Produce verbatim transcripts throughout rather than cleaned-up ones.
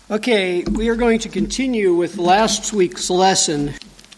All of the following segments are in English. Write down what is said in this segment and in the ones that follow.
Okay, we are going to continue with last week's lesson.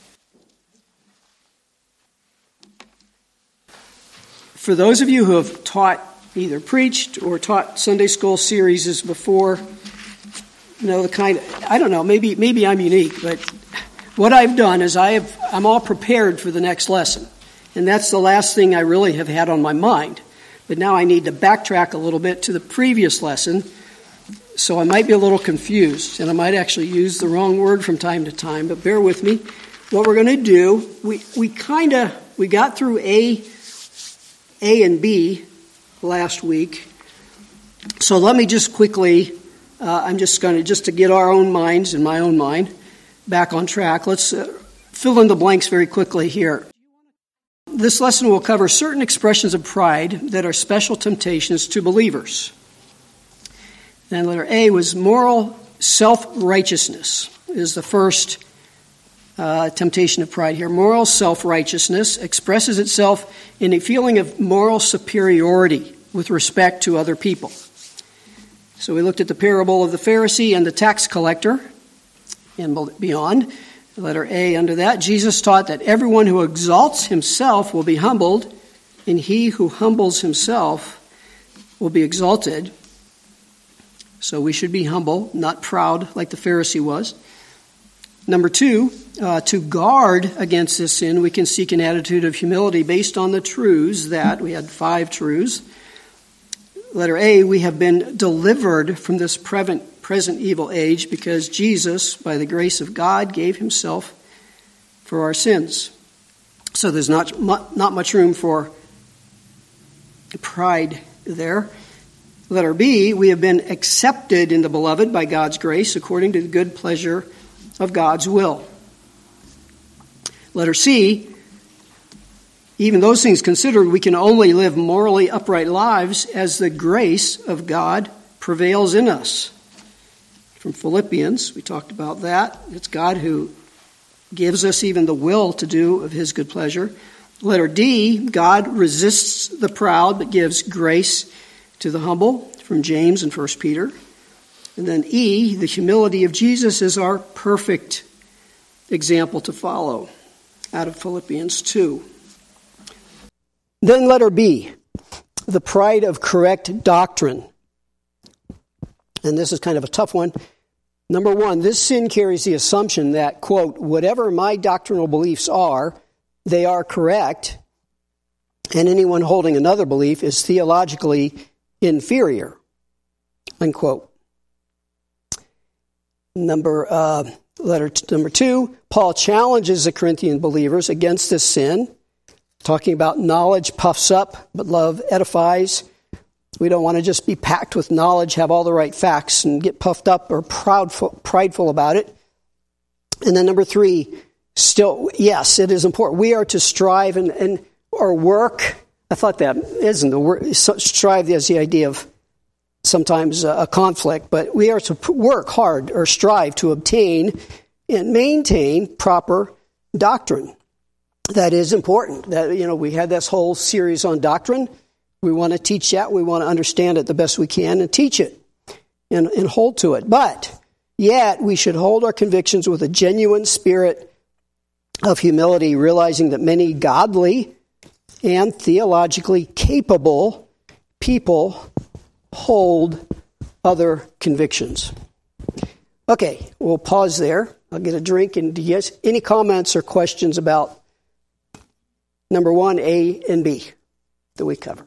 For those of you who have taught, either preached or taught Sunday school series before, you know, the kind of, I don't know, maybe maybe I'm unique, but what I've done is I have, I'm all prepared for the next lesson. And that's the last thing I really have had on my mind. But now I need to backtrack a little bit to the previous lesson. So I might be a little confused, and I might actually use the wrong word from time to time, but bear with me. What we're going to do, we we kind of, we got through A, A and B last week. So let me just quickly, uh, I'm just going to, just to get our own minds and my own mind back on track, let's uh, fill in the blanks very quickly here. This lesson will cover certain expressions of pride that are special temptations to believers. Then letter A was moral self-righteousness is the first uh, temptation of pride here. Moral self-righteousness expresses itself in a feeling of moral superiority with respect to other people. So we looked at the parable of the Pharisee and the tax collector and beyond. Letter A under that, Jesus taught that everyone who exalts himself will be humbled, and he who humbles himself will be exalted. So we should be humble, not proud like the Pharisee was. Number two, uh, to guard against this sin, we can seek an attitude of humility based on the truths that, we had five truths. Letter A, we have been delivered from this present, present evil age because Jesus, by the grace of God, gave himself for our sins. So there's not, not much room for pride there. Letter B, we have been accepted in the beloved by God's grace according to the good pleasure of God's will. Letter C, even those things considered, we can only live morally upright lives as the grace of God prevails in us. From Philippians, we talked about that. It's God who gives us even the will to do of his good pleasure. Letter D, God resists the proud but gives grace to the humble, from James and First Peter. And then E, the humility of Jesus is our perfect example to follow, out of Philippians two. Then letter B, the pride of correct doctrine. And this is kind of a tough one. Number one, this sin carries the assumption that, quote, whatever my doctrinal beliefs are, they are correct, and anyone holding another belief is theologically inferior, unquote. Number uh, letter t- number two, Paul challenges the Corinthian believers against this sin, talking about knowledge puffs up, but love edifies. We don't want to just be packed with knowledge, have all the right facts, and get puffed up or proudful, prideful about it. And then number three, still, yes, it is important. We are to strive and, and or work. I thought that isn't the word. Strive is the idea of sometimes a conflict, but we are to work hard or strive to obtain and maintain proper doctrine. That is important. That, you know, we had this whole series on doctrine. We want to teach that. We want to understand it the best we can and teach it and, and hold to it. But yet we should hold our convictions with a genuine spirit of humility, realizing that many godly and theologically capable people hold other convictions. Okay, we'll pause there. I'll get a drink. And do you guys, any comments or questions about number one, A and B that we covered?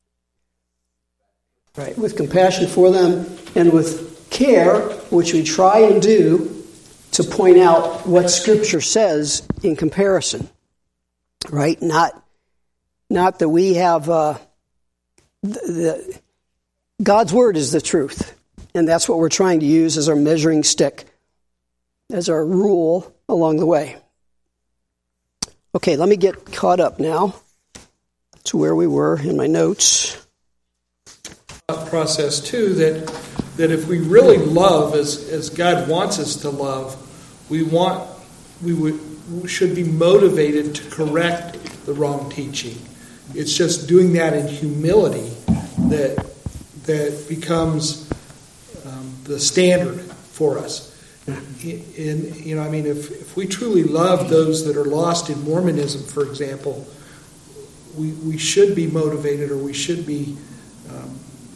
Right, with compassion for them and with care, which we try and do to point out what Scripture says in comparison. Right, not not that we have uh, the, the God's Word is the truth, and that's what we're trying to use as our measuring stick, as our rule along the way. Okay, let me get caught up now to where we were in my notes. Process too that that if we really love as as God wants us to love, we want we would we should be motivated to correct the wrong teaching. It's just doing that in humility that that becomes um, the standard for us. In, you know, I mean, if, if we truly love those that are lost in Mormonism, for example, we we should be motivated, or we should be um,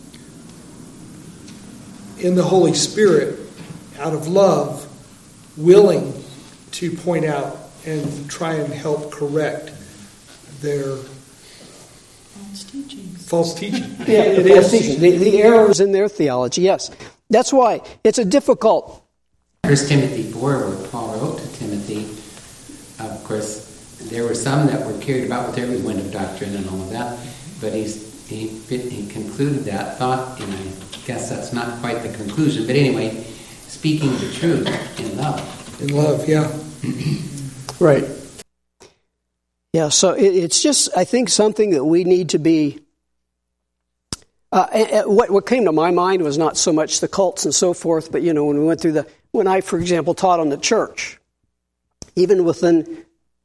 in the Holy Spirit, out of love, willing to point out and try and help correct their false teachings. False teaching. Yeah, it is. The, the errors in their theology, yes. That's why it's a difficult... First Timothy four, where Paul wrote to Timothy, of course, there were some that were carried about with every wind of doctrine and all of that, but he's, he, he concluded that thought, and I guess that's not quite the conclusion, but anyway, speaking the truth in love. In love, yeah. Right. Yeah, so it, it's just, I think, something that we need to be... Uh, and, and what, what came to my mind was not so much the cults and so forth, but, you know, when we went through the... When I, for example, taught on the church, even within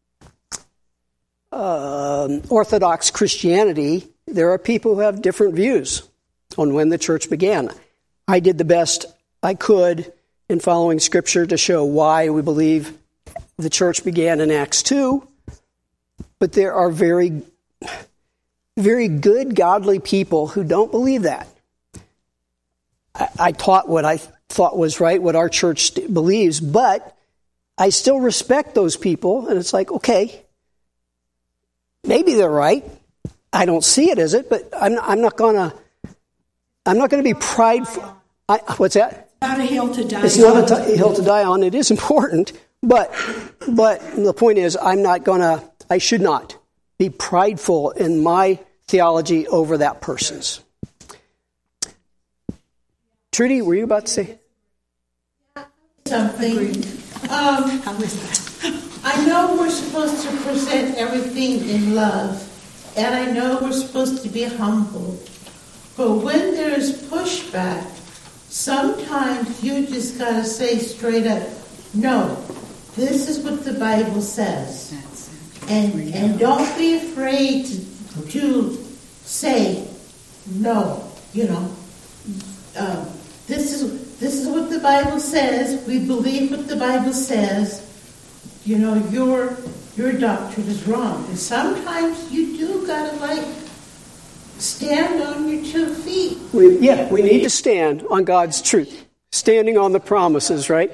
uh, Orthodox Christianity, there are people who have different views on when the church began. I did the best I could in following Scripture to show why we believe the church began in Acts two, but there are very, very good, godly people who don't believe that. I, I taught what I thought was right, what our church believes, but I still respect those people, and it's like, okay, maybe they're right. I don't see it as it, but I'm, I'm not gonna, I'm not gonna be prideful. I, what's that? Not a hill to die It's on. not a t- hill to die on. It is important, but but the point is, I'm not gonna. I should not be prideful in my theology over that person's. Trudy, were you about to say something? Um, How is that? I know we're supposed to present everything in love, and I know we're supposed to be humble. But when there's pushback, sometimes you just got to say straight up, no, this is what the Bible says. And and don't be afraid to, to say no, you know. Um, this is this is what the Bible says. We believe what the Bible says. You know, your your doctrine is wrong. And sometimes you do gotta like stand on your two feet. we? Yeah, we need to stand on God's truth, standing on the promises, right?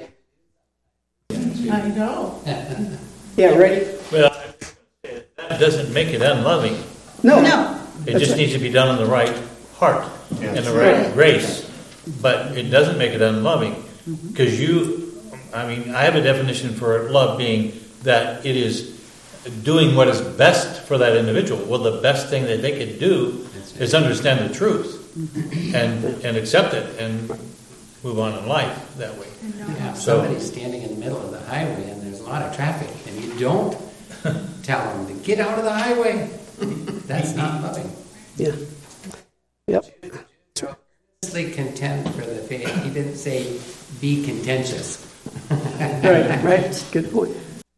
I know. Yeah, ready? Well, that doesn't make it unloving. No, No. It That's just right. needs to be done in the right heart and the right right. grace. But it doesn't make it unloving. Because you, I mean, I have a definition for love being that it is doing what is best for that individual. Well, the best thing that they could do is understand the truth and and accept it and move on in life that way. Yeah, if So- somebody's standing in the middle of the highway and there's a lot of traffic, and you don't tell them to get out of the highway, that's not loving. Yeah. Yep. Honestly contend for the faith. He didn't say be contentious. Right, right. Good point.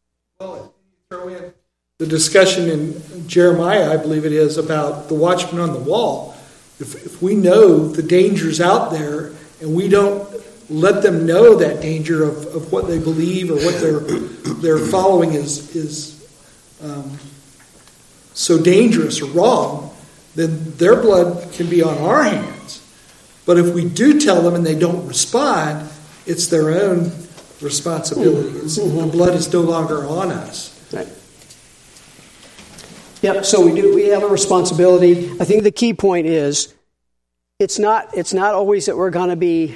The discussion in Jeremiah, I believe it is, about the watchman on the wall. If, if we know the dangers out there and we don't let them know that danger of, of what they believe or what they're they're following is is um, so dangerous or wrong, then their blood can be on our hands. But if we do tell them and they don't respond, it's their own responsibility. It's, the blood is no longer on us. Right. Yep. So we do. We have a responsibility. I think the key point is, it's not. It's not always that we're going to be.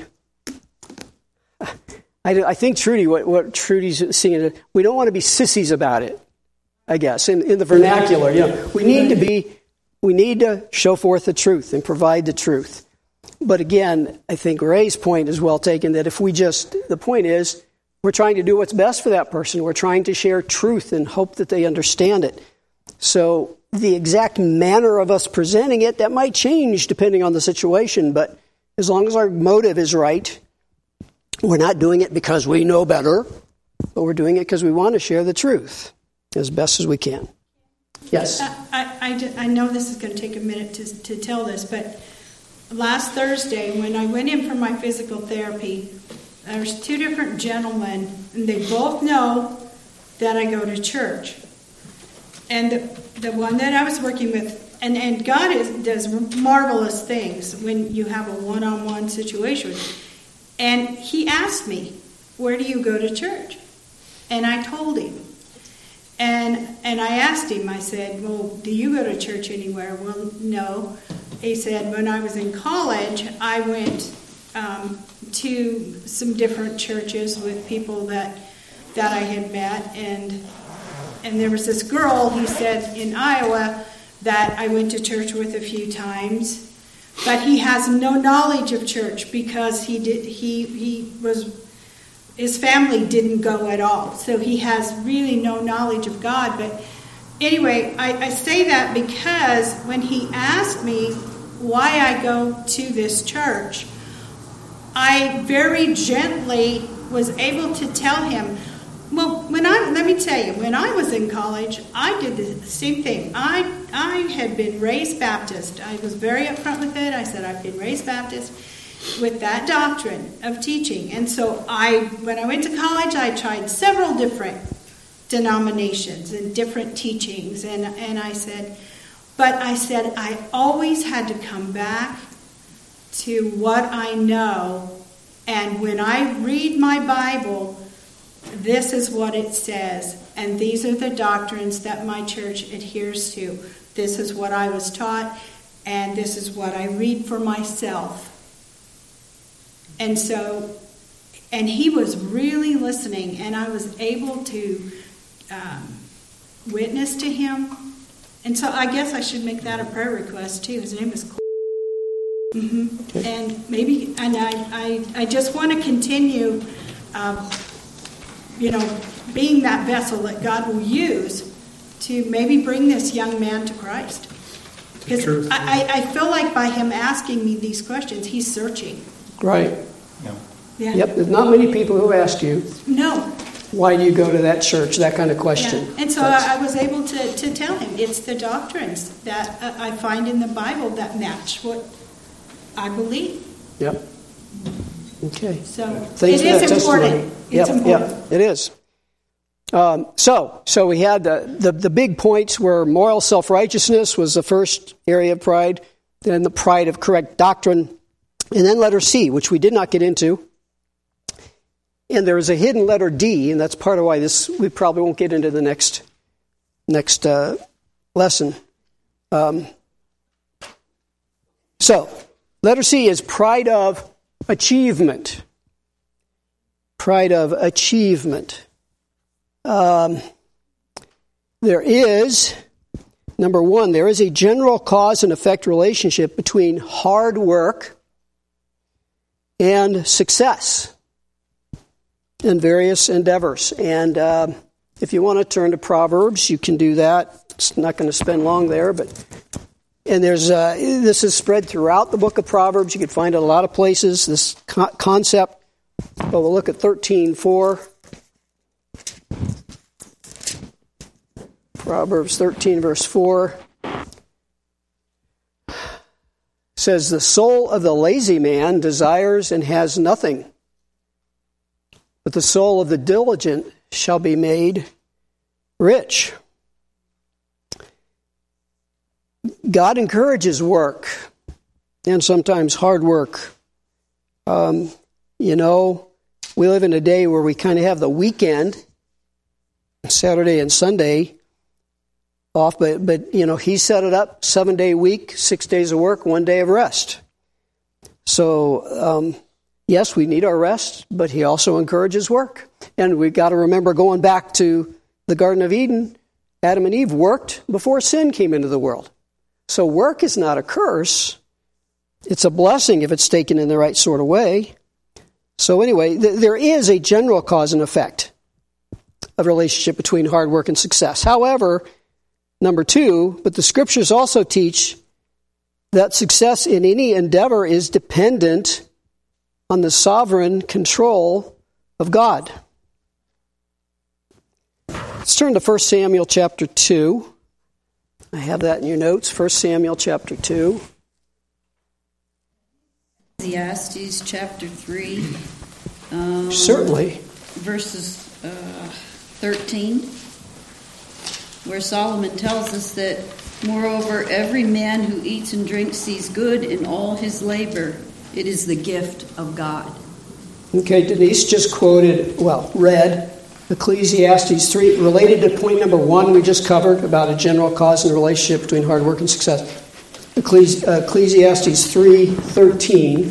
I, I think Trudy, what, what Trudy's seeing, we don't want to be sissies about it. I guess in, in the vernacular, you know, we need to be. We need to show forth the truth and provide the truth. But again, I think Ray's point is well taken. That if we just, the point is, we're trying to do what's best for that person. We're trying to share truth and hope that they understand it. So the exact manner of us presenting it, that might change depending on the situation, but as long as our motive is right, we're not doing it because we know better, but we're doing it because we want to share the truth as best as we can. Yes? I, I, I ju- I know this is going to take a minute to, to tell this, but last Thursday when I went in for my physical therapy, there's two different gentlemen, and they both know that I go to church. And the, the one that I was working with, and, and God is, does marvelous things when you have a one-on-one situation. And he asked me, where do you go to church? And I told him. And and I asked him, I said, well, do you go to church anywhere? Well, no. He said, when I was in college, I went um, to some different churches with people that that I had met. And and there was this girl, he said, in Iowa that I went to church with a few times. But he has no knowledge of church because he did he he was his family didn't go at all. So he has really no knowledge of God. But anyway, I, I say that because when he asked me why I go to this church, I very gently was able to tell him, well, when I let me tell you, when I was in college, I did the same thing. I I had been raised Baptist. I was very upfront with it. I said I've been raised Baptist with that doctrine of teaching. And so I, when I went to college, I tried several different denominations and different teachings. And, and I said, but I said, I always had to come back to what I know. And when I read my Bible, this is what it says. And these are the doctrines that my church adheres to. This is what I was taught. And this is what I read for myself. And so, and he was really listening, and I was able to um, witness to him. And so I guess I should make that a prayer request too. His name is Cole. Mm-hmm. Okay. And maybe, and I, I, I just want to continue, um, you know, being that vessel that God will use to maybe bring this young man to Christ. Because I, I feel like by him asking me these questions, he's searching. Right. Yeah. Yeah. Yep, there's not many people who ask you, No. why do you go to that church, that kind of question. Yeah. And so I, I was able to, to tell him it's the doctrines that uh, I find in the Bible that match what I believe. Yep. Okay. So Thanks it for is that important. testimony. It's Yep, important. yep, it is. Um, so, so we had the, the, the big points where moral self-righteousness was the first area of pride, then the pride of correct doctrine, and then letter C, which we did not get into. And there is a hidden letter D, and that's part of why this we probably won't get into the next next uh, lesson. Um, so, letter C is pride of achievement. Pride of achievement. Um, there is, number one, there is a general cause and effect relationship between hard work and success in various endeavors. And uh, if you want to turn to Proverbs, you can do that. It's not going to spend long there, but and there's uh, this is spread throughout the book of Proverbs. You can find it in a lot of places. This co- concept. But we'll look at thirteen four. Proverbs thirteen, verse four. Says, the soul of the lazy man desires and has nothing, but the soul of the diligent shall be made rich. God encourages work, and sometimes hard work. Um, you know, we live in a day where we kind of have the weekend, Saturday and Sunday, off, but, but you know, he set it up, seven-day week, six days of work, one day of rest. So, um, yes, we need our rest, but he also encourages work. And we've got to remember, going back to the Garden of Eden, Adam and Eve worked before sin came into the world. So work is not a curse. It's a blessing if it's taken in the right sort of way. So anyway, th- there is a general cause and effect of relationship between hard work and success. However, number two, but the scriptures also teach that success in any endeavor is dependent on the sovereign control of God. Let's turn to First Samuel chapter two. I have that in your notes, First Samuel chapter two. Ecclesiastes chapter three. Um, Certainly. Verses uh, thirteen, where Solomon tells us that, moreover, every man who eats and drinks sees good in all his labor. It is the gift of God. Okay, Denise just quoted, well, read Ecclesiastes three, related to point number one we just covered about a general cause and relationship between hard work and success. Ecclesi- uh, Ecclesiastes three thirteen.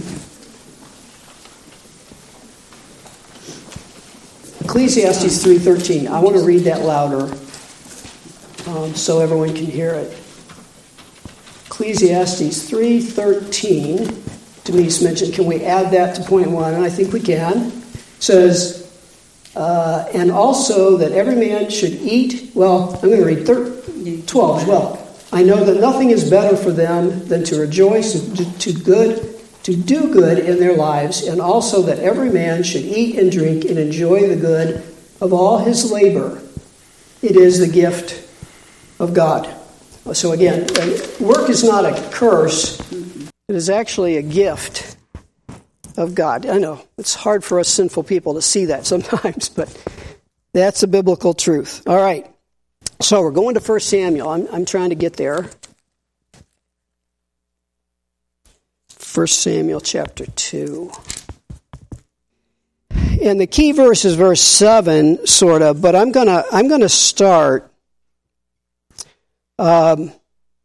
Ecclesiastes three thirteen. I want to read that louder um, so everyone can hear it. Ecclesiastes three thirteen. Denise mentioned, can we add that to point one? And I think we can. It says, uh, and also that every man should eat, well, I'm going to read thirteen, twelve as well. I know that nothing is better for them than to rejoice and to, to good, to do good in their lives, and also that every man should eat and drink and enjoy the good of all his labor. It is the gift of God. So again, work is not a curse. It is actually a gift of God. I know it's hard for us sinful people to see that sometimes, but that's a biblical truth. All right. So we're going to First Samuel. I'm, I'm trying to get there. First Samuel chapter two. And the key verse is verse seven, sort of, but I'm gonna I'm gonna start. Um,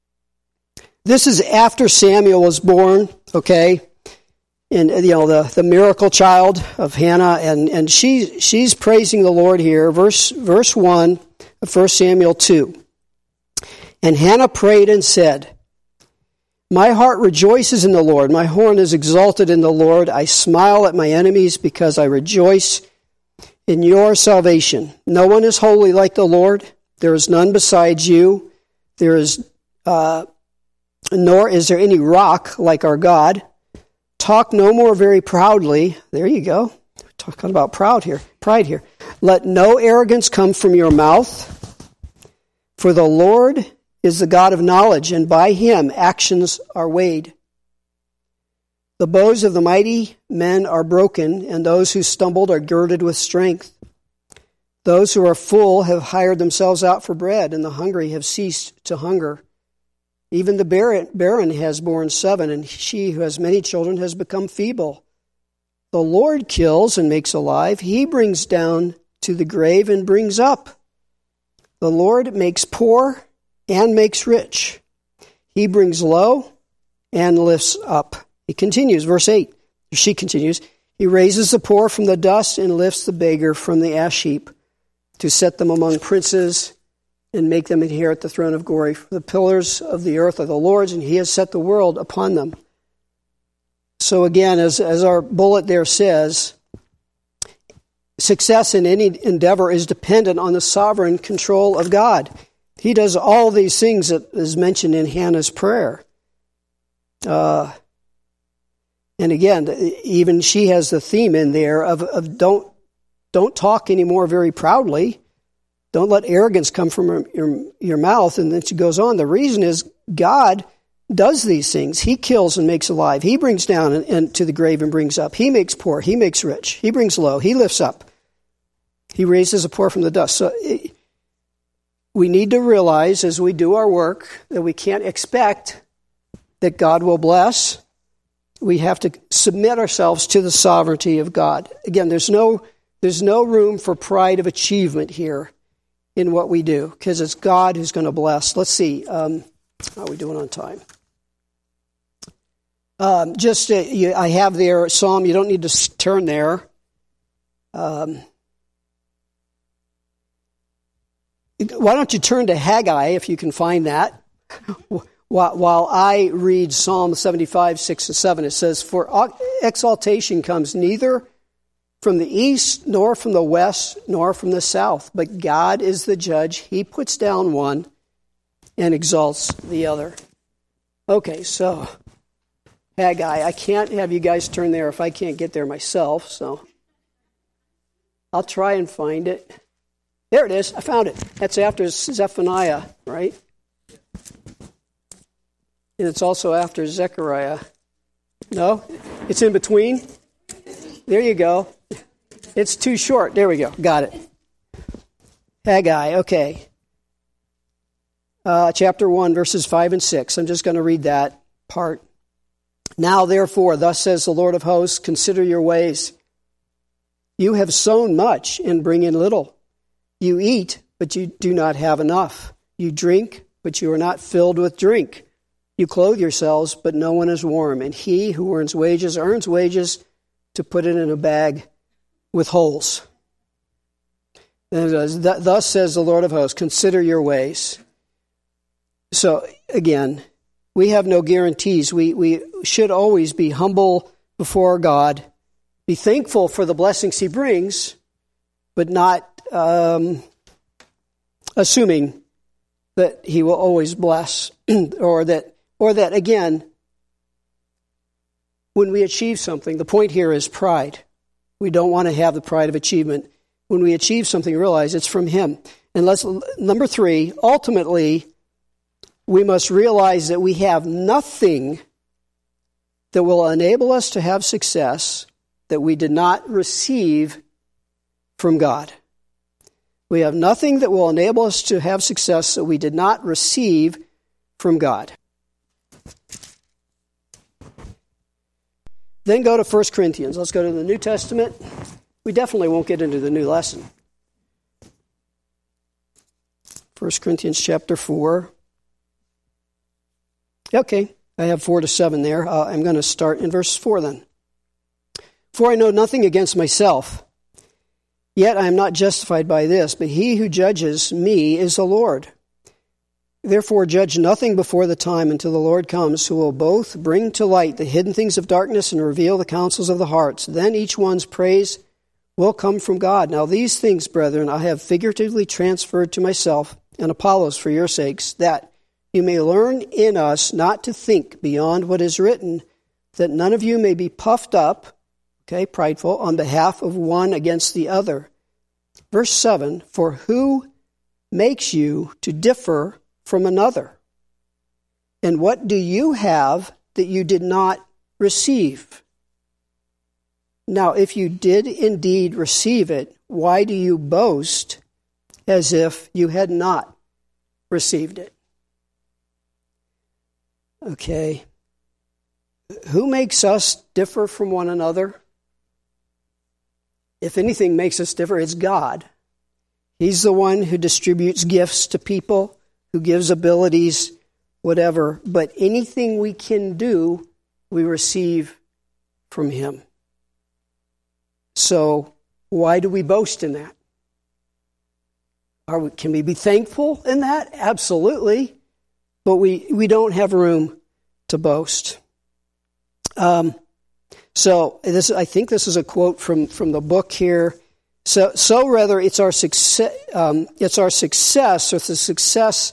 this is after Samuel was born, okay? And you know, the, the miracle child of Hannah, and, and she she's praising the Lord here. Verse verse one of First Samuel two. And Hannah prayed and said, my heart rejoices in the Lord. My horn is exalted in the Lord. I smile at my enemies because I rejoice in your salvation. No one is holy like the Lord. There is none besides you. There is, uh, nor is there any rock like our God. Talk no more very proudly. There you go. We're talking about proud here, pride here. Let no arrogance come from your mouth. For the Lord is the God of knowledge, and by him actions are weighed. The bows of the mighty men are broken, and those who stumbled are girded with strength. Those who are full have hired themselves out for bread, and the hungry have ceased to hunger. Even the barren, barren has borne seven, and she who has many children has become feeble. The Lord kills and makes alive. He brings down to the grave and brings up. The Lord makes poor and makes rich. He brings low and lifts up. He continues, verse eight. She continues, he raises the poor from the dust and lifts the beggar from the ash heap, to set them among princes and make them inherit the throne of glory. For the pillars of the earth are the Lord's, and he has set the world upon them. So again, as, as our bullet there says, success in any endeavor is dependent on the sovereign control of God. He does all these things that is mentioned in Hannah's prayer. Uh, and again, even she has the theme in there of, of don't don't talk anymore very proudly. Don't let arrogance come from your, your, your mouth. And then she goes on. The reason is God does these things. He kills and makes alive. He brings down and, and to the grave and brings up. He makes poor. He makes rich. He brings low. He lifts up. He raises the poor from the dust. So it, we need to realize as we do our work that we can't expect that God will bless. We have to submit ourselves to the sovereignty of God. Again, there's no there's no room for pride of achievement here in what we do, because it's God who's going to bless. Let's see. Um, how are we doing on time? Um, just uh, you, I have there Psalm. You don't need to turn there. Um, why don't you turn to Haggai if you can find that? While, while I read Psalm seventy-five, six and seven, it says, for exaltation comes neither from the east, nor from the west, nor from the south, but God is the judge. He puts down one and exalts the other. Okay, so Haggai, I can't have you guys turn there if I can't get there myself, so I'll try and find it. There it is. I found it. That's after Zephaniah, right? And it's also after Zechariah. No? It's in between? There you go. It's too short. There we go. Got it. Haggai, okay. Uh, chapter one, verses five and six. I'm just going to read that part. Now, therefore, thus says the Lord of hosts, consider your ways. You have sown much and bring in little. You eat, but you do not have enough. You drink, but you are not filled with drink. You clothe yourselves, but no one is warm. And he who earns wages earns wages to put it in a bag with holes. And thus says the Lord of hosts, consider your ways. So, again, we have no guarantees. We, we should always be humble before God, be thankful for the blessings he brings, but not um, assuming that he will always bless, or that, or that, again, when we achieve something, the point here is pride. We don't want to have the pride of achievement. When we achieve something, realize it's from him. And let's, number three, ultimately, we must realize that we have nothing that will enable us to have success that we did not receive from God. We have nothing that will enable us to have success that we did not receive from God. Then go to First Corinthians. Let's go to the New Testament. We definitely won't get into the new lesson. First Corinthians chapter four. Okay, I have four to seven there. Uh, I'm going to start in verse four then. For I know nothing against myself, yet I am not justified by this, but he who judges me is the Lord. Therefore judge nothing before the time until the Lord comes, who will both bring to light the hidden things of darkness and reveal the counsels of the hearts. Then each one's praise will come from God. Now these things, brethren, I have figuratively transferred to myself and Apollos for your sakes, that you may learn in us not to think beyond what is written, that none of you may be puffed up, okay, prideful, on behalf of one against the other. Verse seven, for who makes you to differ from another? And what do you have that you did not receive? Now, if you did indeed receive it, why do you boast as if you had not received it? Okay. Who makes us differ from one another? If anything makes us differ, it's God. He's the one who distributes gifts to people, who gives abilities, whatever. But anything we can do, we receive from him. So why do we boast in that? Are we, can we be thankful in that? Absolutely. But we, we don't have room to boast. Um, so this, I think this is a quote from, from the book here. So, so rather, it's our success. Um, it's our success, or the success.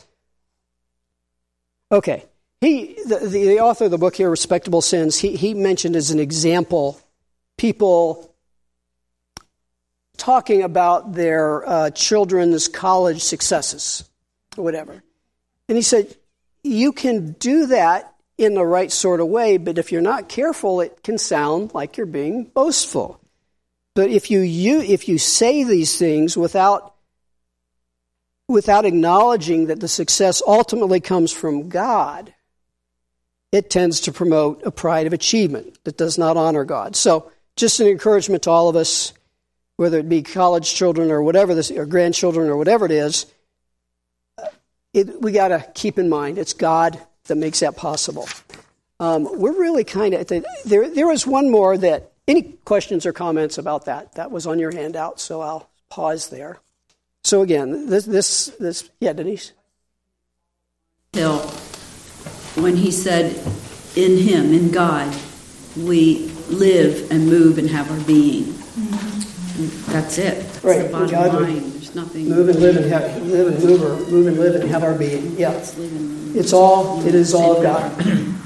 Okay, he, the, the, the author of the book here, Respectable Sins, he he mentioned as an example people talking about their uh, children's college successes, or whatever, and he said, you can do that in the right sort of way, but if you're not careful, it can sound like you're being boastful. But if you, you if you say these things without without acknowledging that the success ultimately comes from God, it tends to promote a pride of achievement that does not honor God. So, just an encouragement to all of us, whether it be college children or whatever this, or grandchildren or whatever it is, it, we got to keep in mind it's God that makes that possible. Um, we're really kind of there. There was one more that. Any questions or comments about that? That was on your handout, so I'll pause there. So again, this, this, this yeah, Denise? Till when he said, in him, in God, we live and move and have our being. Mm-hmm. That's it. That's right. the bottom God, line. There's nothing. Move and live and have, live and move, or move and live and have our being. Yeah. It's, it's all, it is all of God.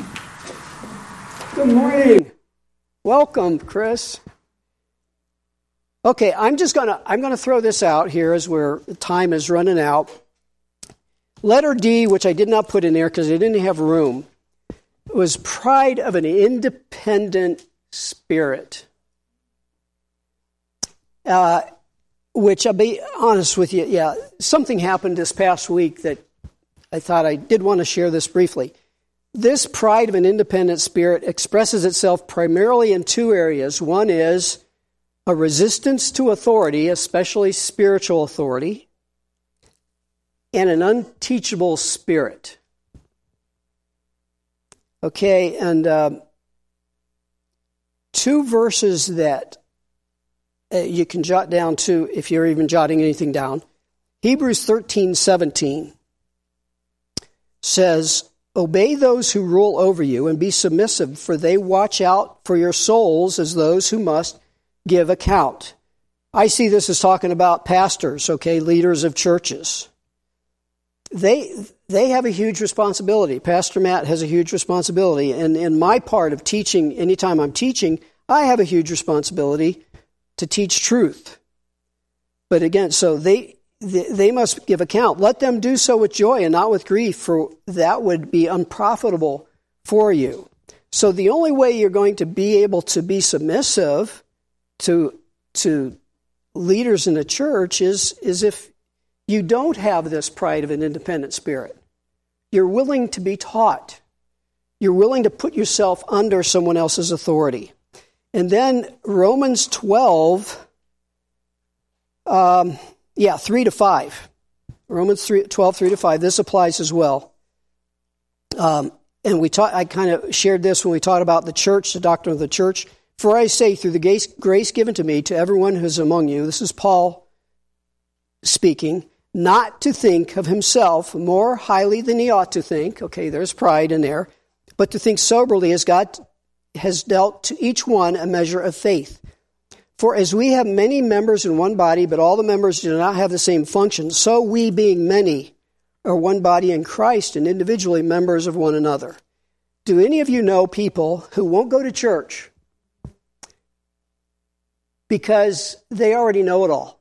Good morning. Welcome, Chris. Okay, I'm just gonna I'm gonna throw this out here as where time is running out. Letter D, which I did not put in there because I didn't have room, was pride of an independent spirit. uh, which I'll be honest with you, yeah, something happened this past week that I thought I did want to share this briefly. This pride of an independent spirit expresses itself primarily in two areas. One is a resistance to authority, especially spiritual authority, and an unteachable spirit. Okay, and uh, two verses that uh, you can jot down to, if you're even jotting anything down. Hebrews thirteen seventeen says, "Obey those who rule over you and be submissive, for they watch out for your souls as those who must give account." I see this as talking about pastors, okay, leaders of churches. They they have a huge responsibility. Pastor Matt has a huge responsibility. And in my part of teaching, anytime I'm teaching, I have a huge responsibility to teach truth. But again, so they they must give account. Let them do so with joy and not with grief, for that would be unprofitable for you. So the only way you're going to be able to be submissive to to leaders in the church is, is if you don't have this pride of an independent spirit. You're willing to be taught. You're willing to put yourself under someone else's authority. And then Romans twelve, um, yeah, three to five. Romans twelve, three to five. This applies as well. Um, and we taught, I kind of shared this when we taught about the church, the doctrine of the church. "For I say, through the grace, grace given to me, to everyone who is among you," this is Paul speaking, "not to think of himself more highly than he ought to think." Okay, there's pride in there. "But to think soberly, as God has dealt to each one a measure of faith. For as we have many members in one body, but all the members do not have the same function, so we, being many, are one body in Christ and individually members of one another. Do any of you know people who won't go to church because they already know it all?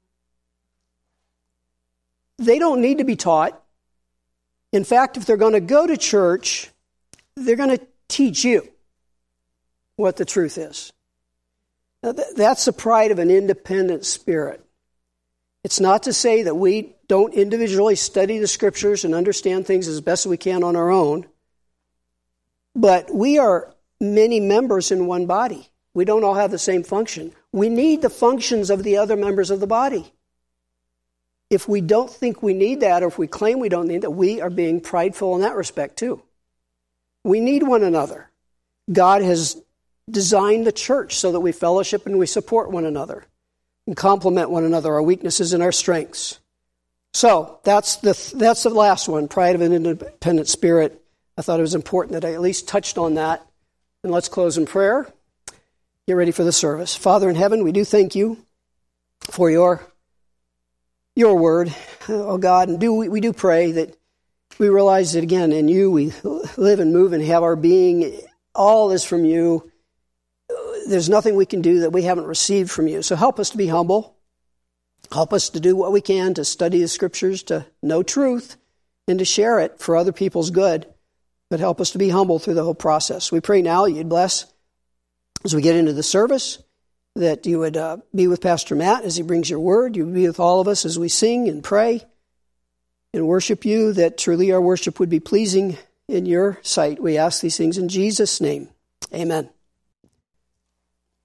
They don't need to be taught. In fact, if they're going to go to church, they're going to teach you what the truth is. Now, that's the pride of an independent spirit. It's not to say that we don't individually study the scriptures and understand things as best we can on our own, but we are many members in one body. We don't all have the same function. We need the functions of the other members of the body. If we don't think we need that, or if we claim we don't need that, we are being prideful in that respect too. We need one another. God has designed the church so that we fellowship and we support one another and complement one another, our weaknesses and our strengths. So that's the that's the last one, pride of an independent spirit. I thought it was important that I at least touched on that. And let's close in prayer. Get ready for the service. Father in heaven, we do thank you for your your word, oh God, and do we, we do pray that we realize that again in you we live and move and have our being. All is from you. There's nothing we can do that we haven't received from you. So help us to be humble. Help us to do what we can to study the scriptures, to know truth, and to share it for other people's good. But help us to be humble through the whole process. We pray now you'd bless as we get into the service, that you would uh, be with Pastor Matt as he brings your word. You would be with all of us as we sing and pray and worship you, that truly our worship would be pleasing in your sight. We ask these things in Jesus' name. Amen.